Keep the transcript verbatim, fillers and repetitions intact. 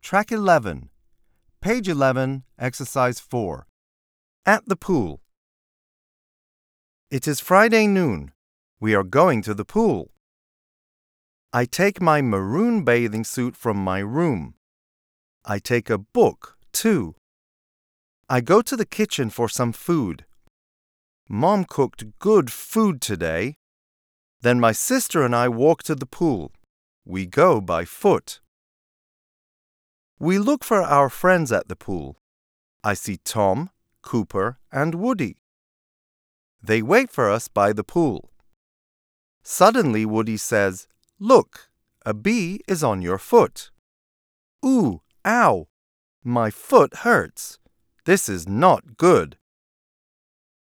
Track eleven. Page eleven, Exercise four. At the pool. It is Friday noon. We are going to the pool. I take my maroon bathing suit from my room. I take a book, too. I go to the kitchen for some food. Mom cooked good food today. Then my sister and I walk to the pool. We go by foot. We look for our friends at the pool. I see Tom, Cooper, and Woody. They wait for us by the pool. Suddenly Woody says, "Look, a bee is on your foot." "Ooh, ow! My foot hurts. This is not good."